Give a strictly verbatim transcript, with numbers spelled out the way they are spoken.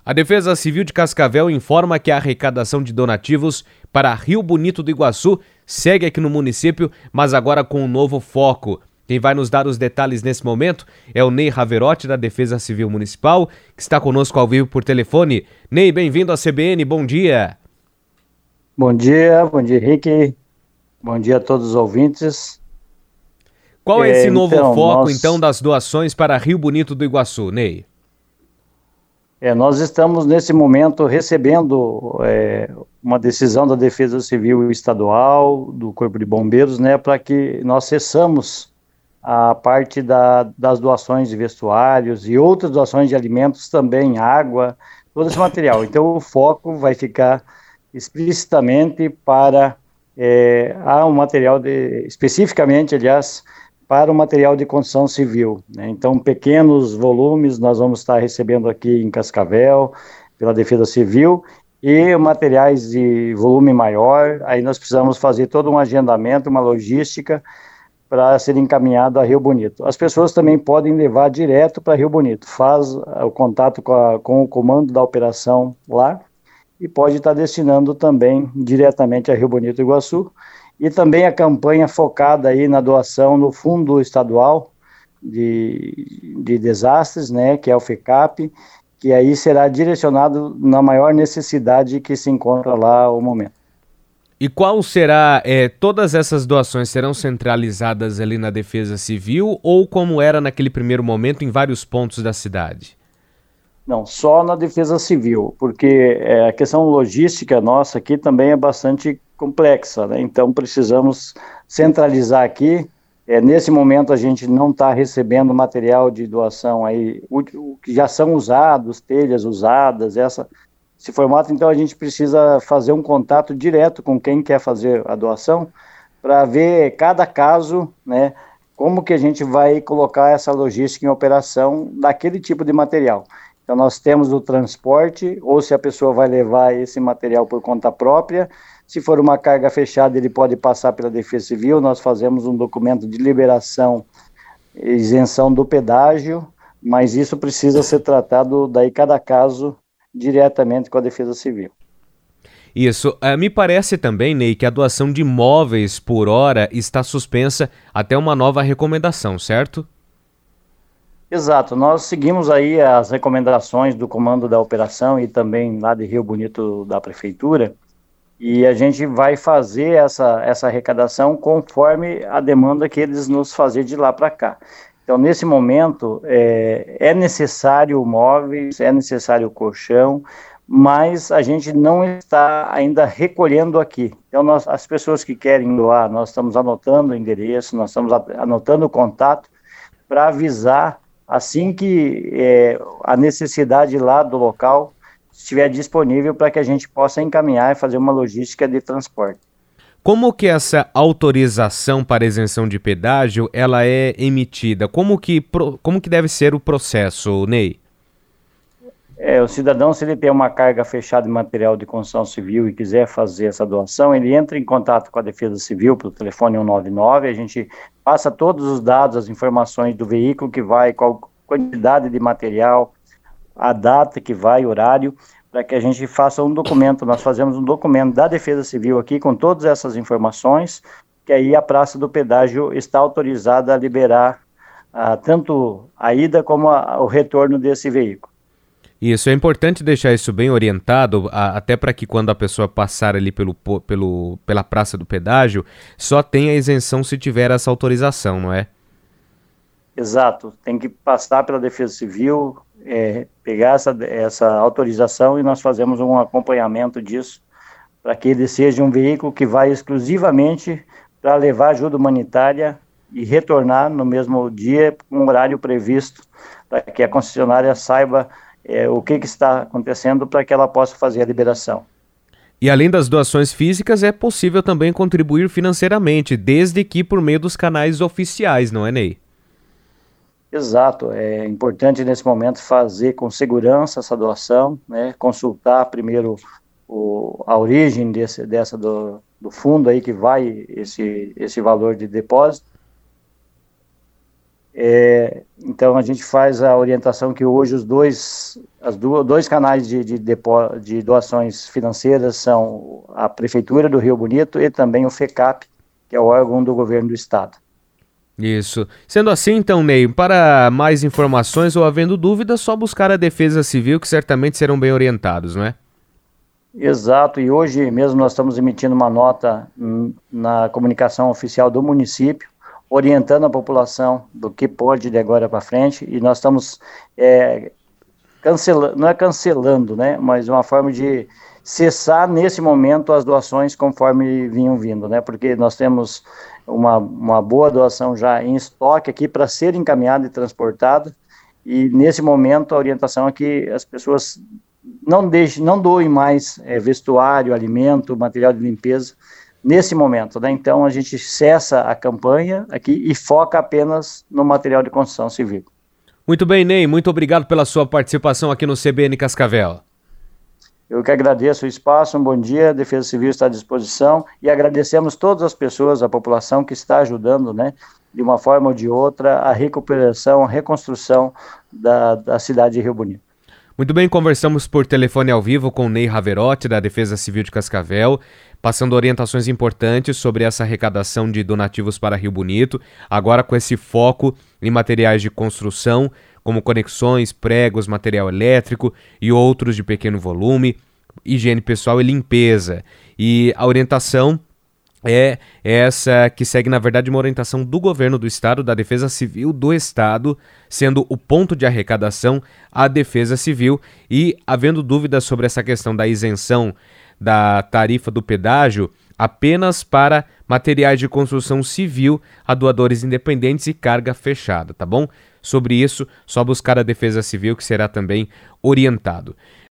A Defesa Civil de Cascavel informa que a arrecadação de donativos para Rio Bonito do Iguaçu segue aqui no município, mas agora com um novo foco. Quem vai nos dar os detalhes nesse momento é o Ney Raverotti, da Defesa Civil Municipal, que está conosco ao vivo por telefone. Ney, bem-vindo à C B N, bom dia. Bom dia, bom dia, Henrique. Bom dia a todos os ouvintes. Qual é esse é, novo então, foco, nós... então, das doações para Rio Bonito do Iguaçu, Ney? É, nós estamos, nesse momento, recebendo é, uma decisão da Defesa Civil Estadual, do Corpo de Bombeiros, né, para que nós cessamos a parte da, das doações de vestuários e outras doações de alimentos também, água, todo esse material. Então, o foco vai ficar explicitamente para é, a um material, de, especificamente, aliás, para o material de construção civil, né? Então, pequenos volumes nós vamos estar recebendo aqui em Cascavel, pela Defesa Civil, e materiais de volume maior, aí nós precisamos fazer todo um agendamento, uma logística, para ser encaminhado a Rio Bonito. As pessoas também podem levar direto para Rio Bonito, faz o contato com, a, com o comando da operação lá, e pode estar destinando também diretamente a Rio Bonito do Iguaçu, e também a campanha focada aí na doação no Fundo Estadual de, de Desastres, né, que é o FECAP, que aí será direcionado na maior necessidade que se encontra lá ao momento. E qual será, é, todas essas doações serão centralizadas ali na Defesa Civil ou como era naquele primeiro momento em vários pontos da cidade? Não, só na Defesa Civil, porque é, a questão logística nossa aqui também é bastante complexa, né? Então precisamos centralizar aqui. É, nesse momento a gente não está recebendo material de doação aí, o, o que já são usados, telhas usadas, essa, esse formato, então a gente precisa fazer um contato direto com quem quer fazer a doação, para ver cada caso, né, como que a gente vai colocar essa logística em operação daquele tipo de material. Então nós temos o transporte, ou se a pessoa vai levar esse material por conta própria. Se for uma carga fechada, ele pode passar pela Defesa Civil, nós fazemos um documento de liberação, isenção do pedágio, mas isso precisa ser tratado, daí cada caso, diretamente com a Defesa Civil. Isso. Uh, me parece também, Ney, que a doação de móveis por hora está suspensa até uma nova recomendação, certo? Exato, nós seguimos aí as recomendações do comando da operação e também lá de Rio Bonito da Prefeitura, e a gente vai fazer essa, essa arrecadação conforme a demanda que eles nos fazem de lá para cá. Então, nesse momento, é, é necessário móveis, é necessário colchão, mas a gente não está ainda recolhendo aqui. Então, nós, as pessoas que querem doar, nós estamos anotando o endereço, nós estamos anotando o contato para avisar assim que é, a necessidade lá do local estiver disponível para que a gente possa encaminhar e fazer uma logística de transporte. Como que essa autorização para isenção de pedágio ela é emitida? Como que, como que deve ser o processo, Ney? É, o cidadão, se ele tem uma carga fechada de material de construção civil e quiser fazer essa doação, ele entra em contato com a Defesa Civil pelo telefone cento e noventa e nove, a gente passa todos os dados, as informações do veículo que vai, qual quantidade de material, a data que vai, horário, para que a gente faça um documento. Nós fazemos um documento da Defesa Civil aqui com todas essas informações, que aí a Praça do Pedágio está autorizada a liberar ah, tanto a ida como a, o retorno desse veículo. Isso, é importante deixar isso bem orientado, a, até para que quando a pessoa passar ali pelo, pelo, pela Praça do Pedágio, só tenha isenção se tiver essa autorização, não é? Exato, tem que passar pela Defesa Civil, é, pegar essa, essa autorização e nós fazemos um acompanhamento disso, para que ele seja um veículo que vai exclusivamente para levar ajuda humanitária e retornar no mesmo dia, com um horário previsto, para que a concessionária saiba É, o que, que está acontecendo para que ela possa fazer a liberação. E além das doações físicas, é possível também contribuir financeiramente, desde que por meio dos canais oficiais, não é, Ney? Exato, é importante nesse momento fazer com segurança essa doação, né, consultar primeiro o, a origem desse, dessa do, do fundo aí que vai esse, esse valor de depósito. É, então a gente faz a orientação que hoje os dois, as duas, dois canais de, de, depo, de doações financeiras são a Prefeitura do Rio Bonito e também o FECAP, que é o órgão do governo do estado. Isso. Sendo assim, então, Ney, para mais informações ou havendo dúvidas, só buscar a Defesa Civil, que certamente serão bem orientados, não é? Exato, e hoje mesmo nós estamos emitindo uma nota na comunicação oficial do município, orientando a população do que pode de agora para frente, e nós estamos é, cancelando, não é cancelando, né, mas uma forma de cessar nesse momento as doações conforme vinham vindo, né, porque nós temos uma, uma boa doação já em estoque aqui para ser encaminhada e transportada, e nesse momento a orientação é que as pessoas não deixem, não doem mais é, vestuário, alimento, material de limpeza, nesse momento, né? Então a gente cessa a campanha aqui e foca apenas no material de construção civil. Muito bem, Ney, muito obrigado pela sua participação aqui no C B N Cascavel. Eu que agradeço o espaço, um bom dia, a Defesa Civil está à disposição e agradecemos todas as pessoas, a população que está ajudando, né, de uma forma ou de outra, a recuperação, a reconstrução da, da cidade de Rio Bonito. Muito bem, conversamos por telefone ao vivo com Ney Raverotti, da Defesa Civil de Cascavel, passando orientações importantes sobre essa arrecadação de donativos para Rio Bonito, agora com esse foco em materiais de construção, como conexões, pregos, material elétrico e outros de pequeno volume, higiene pessoal e limpeza. E a orientação é essa que segue, na verdade, uma orientação do governo do estado, da Defesa Civil do estado, sendo o ponto de arrecadação a Defesa Civil, e havendo dúvidas sobre essa questão da isenção da tarifa do pedágio apenas para materiais de construção civil a doadores independentes e carga fechada, tá bom? Sobre isso, só buscar a Defesa Civil, que será também orientado.